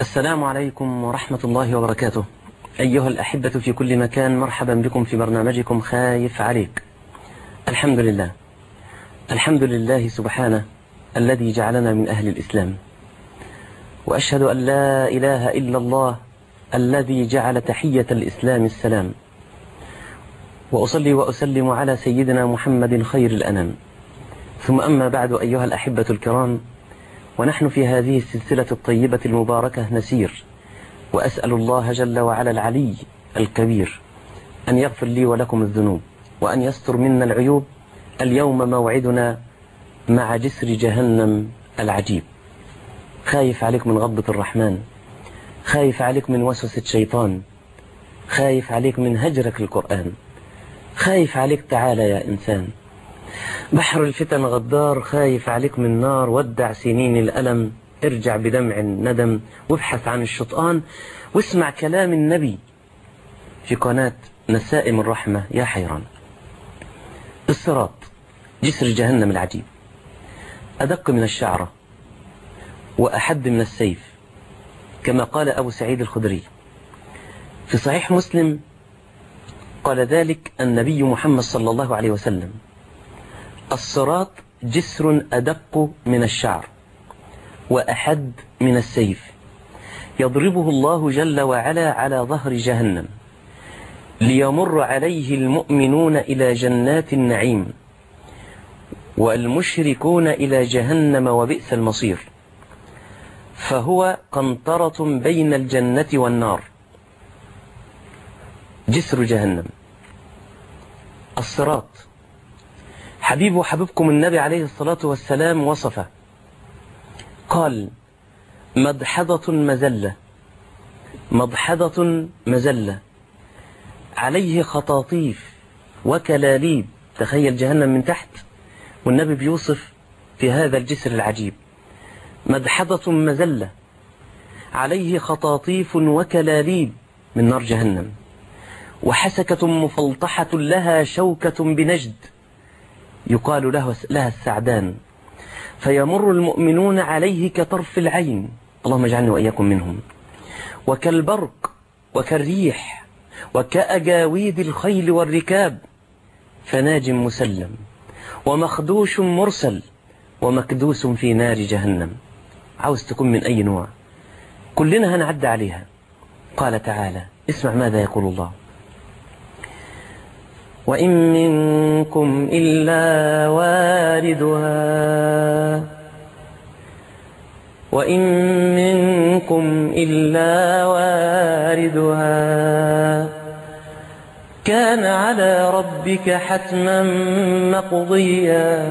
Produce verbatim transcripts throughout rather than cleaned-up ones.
السلام عليكم ورحمة الله وبركاته. أيها الأحبة في كل مكان، مرحبا بكم في برنامجكم خايف عليك. الحمد لله الحمد لله سبحانه الذي جعلنا من أهل الإسلام، وأشهد أن لا إله إلا الله الذي جعل تحية الإسلام السلام، وأصلي وأسلم على سيدنا محمد خير الأنام. ثم أما بعد، أيها الأحبة الكرام، ونحن في هذه السلسلة الطيبة المباركة نسير، وأسأل الله جل وعلا العلي الكبير أن يغفر لي ولكم الذنوب وأن يستر منا العيوب. اليوم موعدنا مع جسر جهنم العجيب. خايف عليك من غضبة الرحمن، خايف عليك من وسوسة شيطان، خايف عليك من هجرك القرآن، خايف عليك تعالى يا إنسان. بحر الفتن غدار، خايف عليك من نار، ودع سنين الألم، ارجع بدمع الندم، وابحث عن الشطآن، واسمع كلام النبي في قناة نسائم الرحمة يا حيران. الصراط جسر جهنم العجيب، أدق من الشعرة وأحد من السيف، كما قال أبو سعيد الخدري في صحيح مسلم. قال ذلك النبي محمد صلى الله عليه وسلم: الصراط جسر أدق من الشعر وأحد من السيف، يضربه الله جل وعلا على ظهر جهنم، ليمر عليه المؤمنون إلى جنات النعيم، والمشركون إلى جهنم وبئس المصير، فهو قنطرة بين الجنة والنار. جسر جهنم الصراط، حبيب وحبيبكم النبي عليه الصلاة والسلام وصفه، قال: مدحضة مزلة، مدحضة مزلة، عليه خطاطيف وكلاليب. تخيل جهنم من تحت، والنبي بيوصف في هذا الجسر العجيب: مدحضة مزلة، عليه خطاطيف وكلاليب من نار جهنم، وحسكة مفلطحة لها شوكة بنجد يقال له لها السعدان، فيمر المؤمنون عليه كطرف العين، اللهم اجعلني وإياكم منهم، وكالبرق وكالريح وكأجاويد الخيل والركاب، فناج مسلم ومخدوش مرسل ومكدوس في نار جهنم. عاوز تكون من أي نوع؟ كلنا هنعد عليها. قال تعالى، اسمع ماذا يقول الله: وإن منكم إلا واردها، وإن منكم إلا واردها، كان على ربك حتما مقضيا،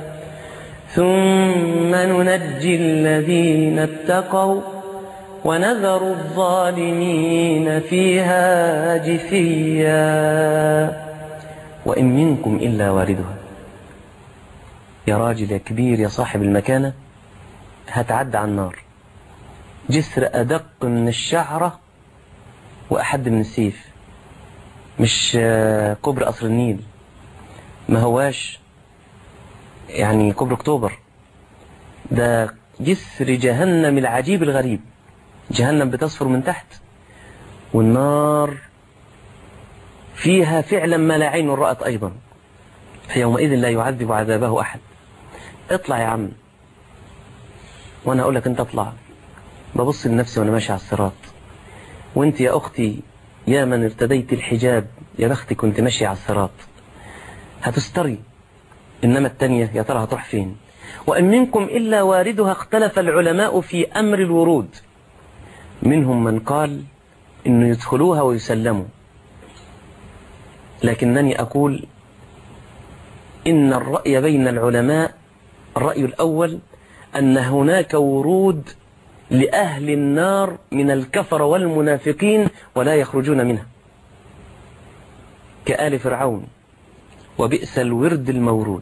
ثم ننجي الذين اتقوا ونذر الظالمين فيها جثيا. وإن منكم إلا واردها. يا راجل يا كبير يا صاحب المكانة، هتعدى على النار. جسر أدق من الشعرة وأحد من السيف، مش كبر قصر النيل، ما هواش يعني كبر أكتوبر، ده جسر جهنم العجيب الغريب. جهنم بتصفر من تحت، والنار فيها فعلا ما لا عين رأت أيضا، فيومئذ لا يعذب عذابه أحد. اطلع يا عم، وأنا أقول لك أنت اطلع. ببص لنفسي وأنا ماشي على الصراط، وأنت يا أختي يا من ارتديت الحجاب، يا بختي كنت ماشي على الصراط، هتستري. إنما التانية يا ترى هتروح فين؟ وإن منكم إلا واردها. اختلف العلماء في أمر الورود، منهم من قال إنه يدخلوها ويسلموا، لكنني أقول إن الرأي بين العلماء، الرأي الأول أن هناك ورود لأهل النار من الكفر والمنافقين ولا يخرجون منها، كآل فرعون، وبئس الورد المورود.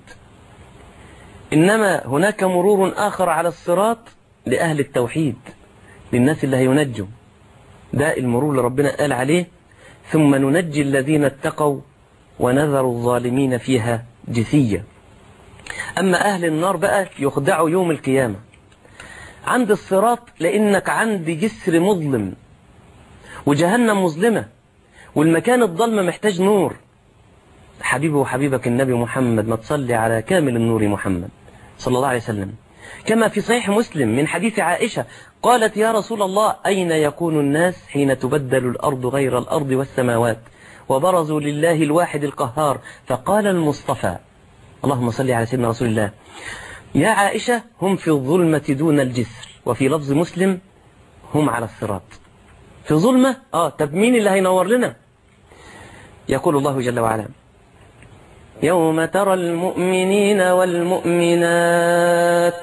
إنما هناك مرور آخر على الصراط لأهل التوحيد، للناس اللي هينجوا، ده المرور اللي ربنا قال عليه: ثم ننجي الذين اتقوا ونذر الظالمين فيها جثيا. أما أهل النار بقى يخدعوا يوم القيامة. عند الصراط لأنك عند جسر مظلم، وجهنم مظلمة، والمكان الظلمة محتاج نور. حبيبي وحبيبك النبي محمد، ما تصلي على كامل النور محمد صلى الله عليه وسلم. كما في صحيح مسلم من حديث عائشة قالت: يا رسول الله، أين يكون الناس حين تبدل الأرض غير الأرض والسماوات وبرزوا لله الواحد القهار؟ فقال المصطفى، اللهم صل على سيدنا رسول الله: يا عائشة، هم في الظلمة دون الجسر. وفي لفظ مسلم: هم على الصراط. في ظلمة؟ آه طب مين اللي هينور لنا؟ يقول الله جل وعلا: يوم ترى المؤمنين والمؤمنات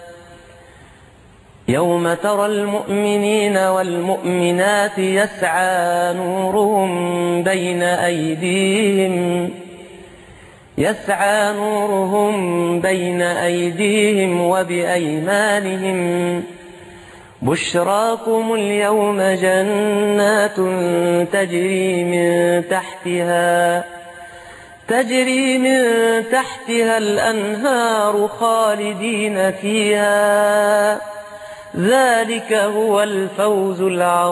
يوم ترى المؤمنين والمؤمنات يسعى نورهم بين أيديهم يسعى نورهم بين أيديهم وبأيمانهم بشراكم اليوم جنات تجري من تحتها تجري من تحتها الأنهار خالدين فيها ذلك هو الفوز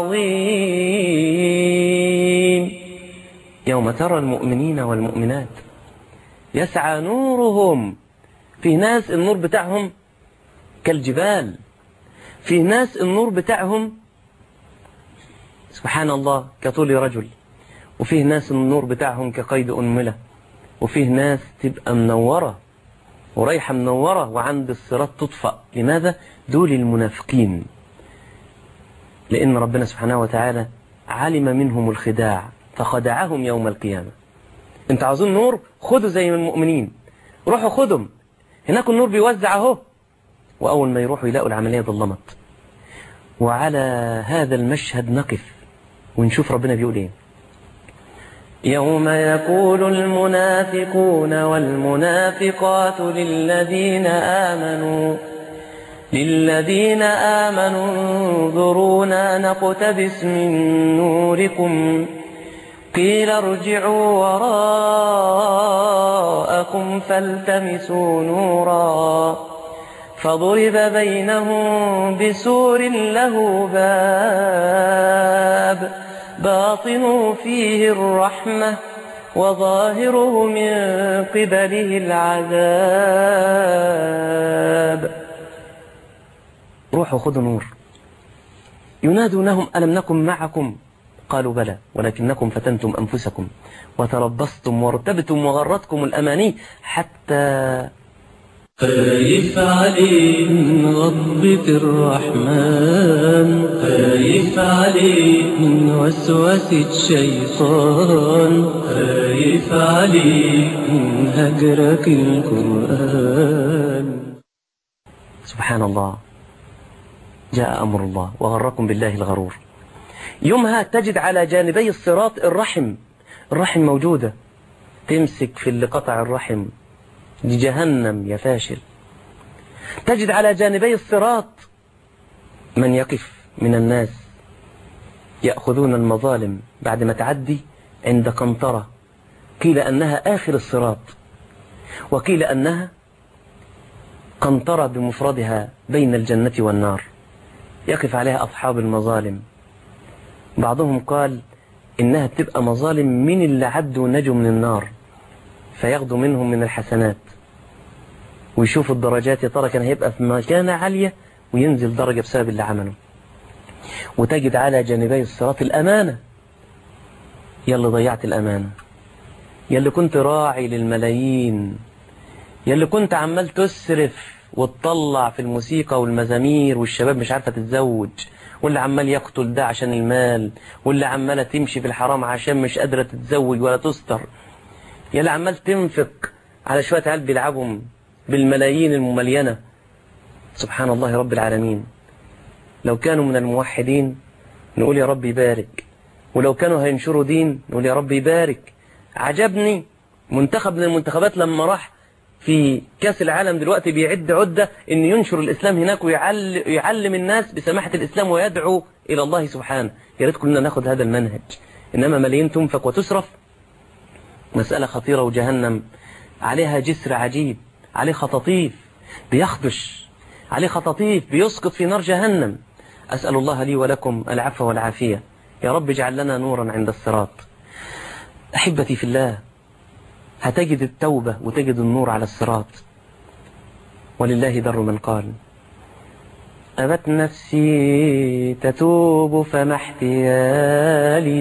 العظيم. يوم ترى المؤمنين والمؤمنات يسعى نورهم. في ناس النور بتاعهم كالجبال، في ناس النور بتاعهم سبحان الله كطول رجل، وفيه ناس النور بتاعهم كقيد أنملة، وفيه ناس تبقى منورة ورايحة منورة وعند الصراط تطفأ. لماذا؟ دول المنافقين، لأن ربنا سبحانه وتعالى علم منهم الخداع فخدعهم يوم القيامة. انت عاوزين نور؟ خدوا زي من المؤمنين، روحوا خدهم، هناك النور بيوزع اهو. وأول ما يروحوا يلاقوا العملية ظلمت. وعلى هذا المشهد نقف ونشوف ربنا بيقول ايه: يوم يقول المنافقون والمنافقات للذين آمنوا للذين آمنوا انظرونا نقتبس من نوركم قيل ارجعوا وراءكم فالتمسوا نورا فضرب بينهم بسور له باب باطنه فيه الرحمة وظاهره من قبله العذاب. روحوا خذوا نور. ينادونهم ألم نكن معكم؟ قالوا بلى ولكنكم فتنتم أنفسكم وتربصتم وارتبتم وغرتكم الأماني حتى خايف عليك من غضبة الرحمن، خايف عليك من وسوسة الشيطان، خايف عليك من هجرك القرآن. سبحان الله، جاء أمر الله وغركم بالله الغرور. يومها تجد على جانبي الصراط الرحم، الرحم موجودة، تمسك في اللي قطع الرحم لجهنم يا فاشل. تجد على جانبي الصراط من يقف من الناس يأخذون المظالم بعد ما تعدي عند قنطرة، قيل أنها آخر الصراط وقيل أنها قنطرة بمفردها بين الجنة والنار، يقف عليها أصحاب المظالم. بعضهم قال إنها بتبقى مظالم من اللي عدوا نجوا من النار فياخدوا منهم من الحسنات ويشوفوا الدرجات، يا ترى كان هيبقى في مكانة عالية وينزل درجة بسبب اللي عمله. وتجد على جانبي الصراط الأمانة، يلي ضيعت الأمانة، يلي كنت راعي للملايين، يلي كنت عمال تسرف وتطلع في الموسيقى والمزامير والشباب مش عارفة تتزوج، واللي عمال يقتل ده عشان المال، واللي عمالة تمشي في الحرام عشان مش قادرة تتزوج ولا تستر، يلي عمال تنفق على شوية عيال بيلعبهم بالملايين المملينة. سبحان الله رب العالمين، لو كانوا من الموحدين نقول يا رب يبارك، ولو كانوا هينشروا دين نقول يا رب يبارك. عجبني منتخب من المنتخبات لما راح في كاس العالم دلوقتي بيعد عدة ان ينشر الاسلام هناك ويعلم الناس بسماحة الاسلام ويدعو الى الله سبحانه. يا ريت كلنا ناخد هذا المنهج، انما ملايين تنفق وتسرف، مسألة خطيرة. وجهنم عليها جسر عجيب، عليه خطاطيف بيخدش عليه خطاطيف بيسقط في نار جهنم. أسأل الله لي ولكم العفو والعافية. يا رب اجعل لنا نورا عند الصراط. أحبتي في الله، هتجد التوبة وتجد النور على الصراط. ولله در من قال: أبت نفسي تتوب فما احتيالي،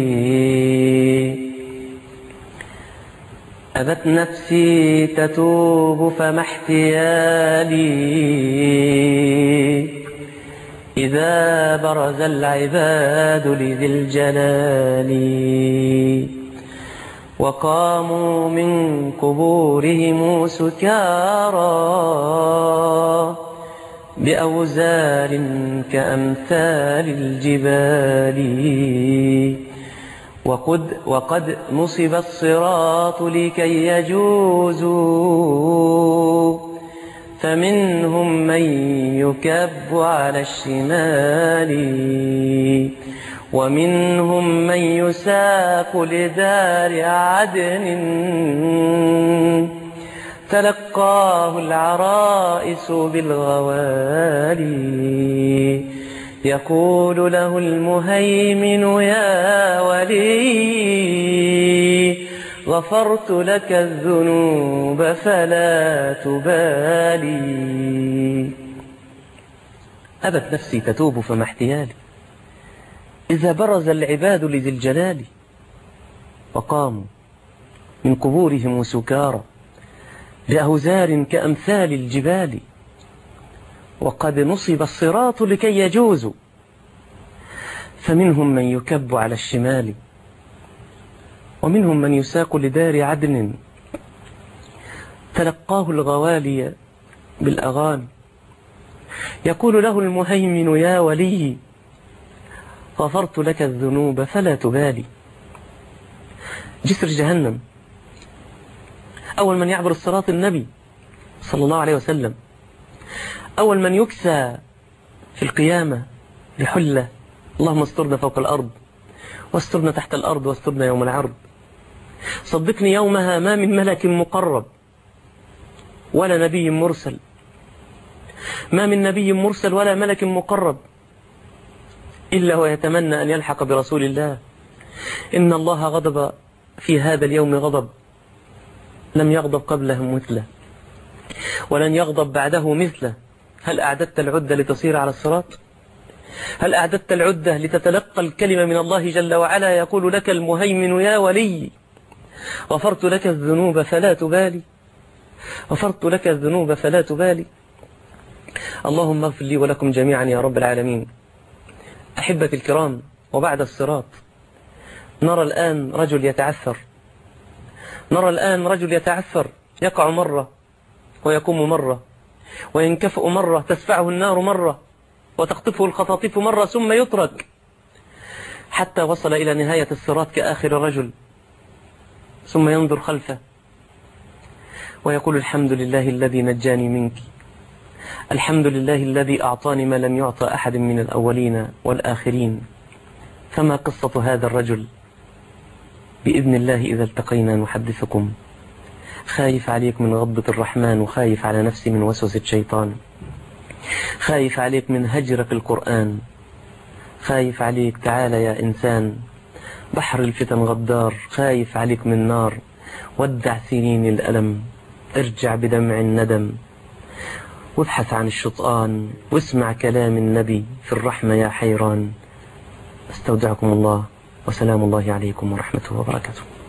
أبت نفسي تتوب فما احتيالي، إذا برز العباد لذي الجلال، وقاموا من قبورهم سكارى بأوزار كأمثال الجبال، وقد, وقد نصب الصراط لكي يجوزوا، فمنهم من يكب على الشمال، ومنهم من يساق لدار عدن، تلقاه العرائس بالغوالي، يقول له المهيمن: يا ولي، غفرت لك الذنوب فلا تبالي. أبت نفسي تتوب فما احتيالي، إذا برز العباد لذي الجلال، وقاموا من قبورهم سكارى بأوزار كأمثال الجبال، وقد نصب الصراط لكي يجوزوا، فمنهم من يكب على الشمال، ومنهم من يساق لدار عدن، تلقاه الغوالي بالأغاني، يقول له المهيمن: يا ولي، غفرت لك الذنوب فلا تبالي. جسر جهنم، أول من يعبر الصراط النبي صلى الله عليه وسلم، أول من يكسى في القيامة بحلة. اللهم استرنا فوق الأرض، واسترنا تحت الأرض، واسترنا يوم العرض. صدقني، يومها ما من ملك مقرب ولا نبي مرسل، ما من نبي مرسل ولا ملك مقرب إلا ويتمنى أن يلحق برسول الله. إن الله غضب في هذا اليوم غضب لم يغضب قبله مثله، ولن يغضب بعده مثله. هل أعددت العدة لتصير على الصراط؟ هل أعددت العدة لتتلقى الكلمة من الله جل وعلا يقول لك المهيمن: يا ولي، غفرت لك الذنوب فلا تبالي، غفرت لك الذنوب فلا تبالي. اللهم اغفر لي ولكم جميعا يا رب العالمين. أحبتي الكرام، وبعد الصراط نرى الآن رجل يتعثر، نرى الآن رجل يتعثر، يقع مرة ويقوم مرة، وينكفئ مرة، تسفعه النار مرة، وتخطفه الخطاطيف مرة، ثم يترك حتى وصل إلى نهاية الصراط كآخر رجل، ثم ينظر خلفه ويقول: الحمد لله الذي نجاني منك، الحمد لله الذي أعطاني ما لم يعطى أحد من الأولين والآخرين. فما قصة هذا الرجل؟ بإذن الله إذا التقينا نحدثكم. خايف عليك من غضبة الرحمن، وخايف على نفسي من وسوسة الشيطان، خايف عليك من هجرك القرآن، خايف عليك، تعال يا إنسان، بحر الفتن غدار، خايف عليك من نار، ودع سنين الألم، ارجع بدمع الندم، وابحث عن الشطآن، واسمع كلام النبي في الرحمة يا حيران. استودعكم الله، وسلام الله عليكم ورحمته وبركاته.